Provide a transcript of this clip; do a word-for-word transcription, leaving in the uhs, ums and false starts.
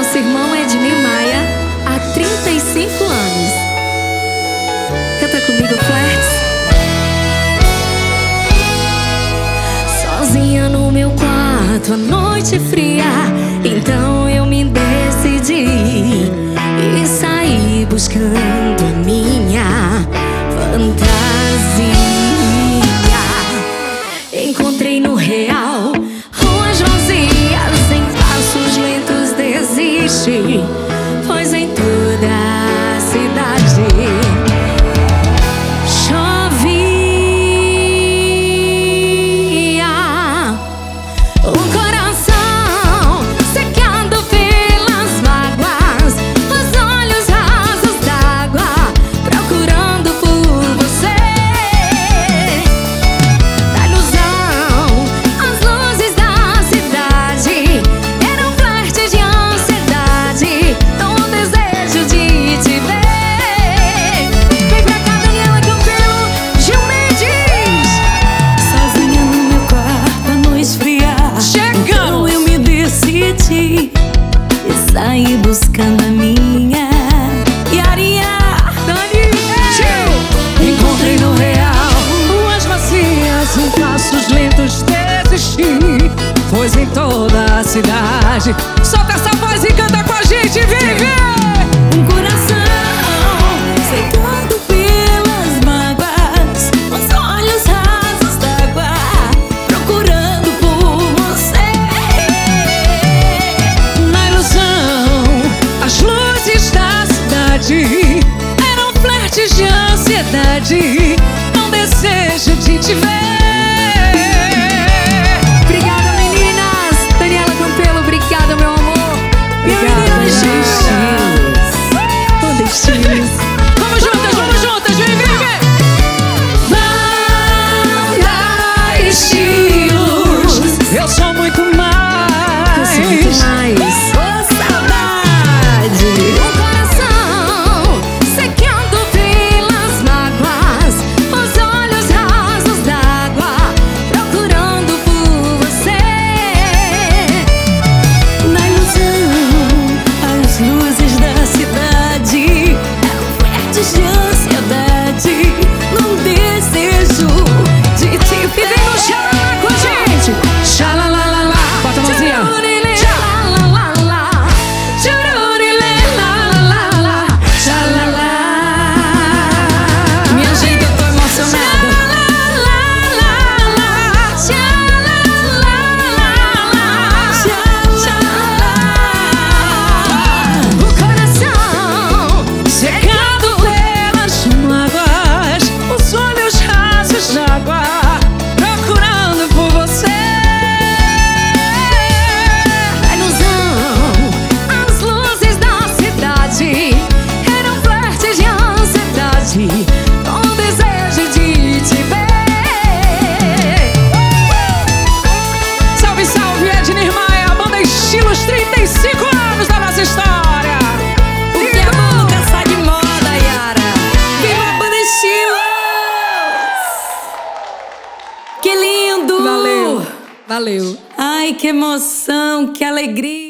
nosso irmão Ednir Maia há trinta e cinco anos. Canta comigo, Flertes. Sozinha no meu quarto, a noite fria, então eu me decidi e saí buscando a minha fantasia. Encontrei no real ruas vazias, em passos lentos desisti, pois em toda a cidade chovia. Um coração secado pelas mágoas, os olhos rasos d'água, procurando por você. Da ilusão, as luzes da cidade eram flertes de ansiedade, um desejo de te ver. Vem pra cá, Daniela Campelo, Gil Mendes. Sozinha no meu quarto, a noite fria, então eu me decidi e saí buscando a minha Yarinha. Dani, Encontrei no real ruas vazias, em passos lentos desisti, pois em toda a cidade. Solta essa voz e canta com a gente, vive! Um coração secado pelas mágoas, os olhos rasos d'água, procurando por você. Na ilusão, as luzes da cidade eram flertes de ansiedade, um desejo de te ver. obrigada, meninas. Daniela Campelo, obrigada, meu amor. Minha menina Nordestinos. Vamos juntas, vamos juntas, vem, vem, vem! Banda Estilos. Eu sou muito mais. Eu sou muito mais. Ô, saudade! Um coração secando pelas mágoas, os olhos rasos d'água, procurando por você. Na ilusão, as luzes da cidade eram flertes de ansiedade, num desejo de te E vem ver. no xalala com a gente. Xalalalala. Bota a mãozinha. Tchururilê-la-la-la-la. Tchururilê-la-la-la-la. Xalala. Minha gente, eu tô emocionada. O coração Secado pelas mágoas, os olhos rasos d'água, procurando por você. da ilusão, as luzes da cidade eram flertes de ansiedade, com desejo de te ver. Salve, salve, Ednir Maia, banda Estilos, trinta e cinco anos da nossa história. O que é bom nunca sai de moda, Yara. Viva a banda Estilos! Que lindo! Valeu, valeu. Ai, que emoção, que alegria!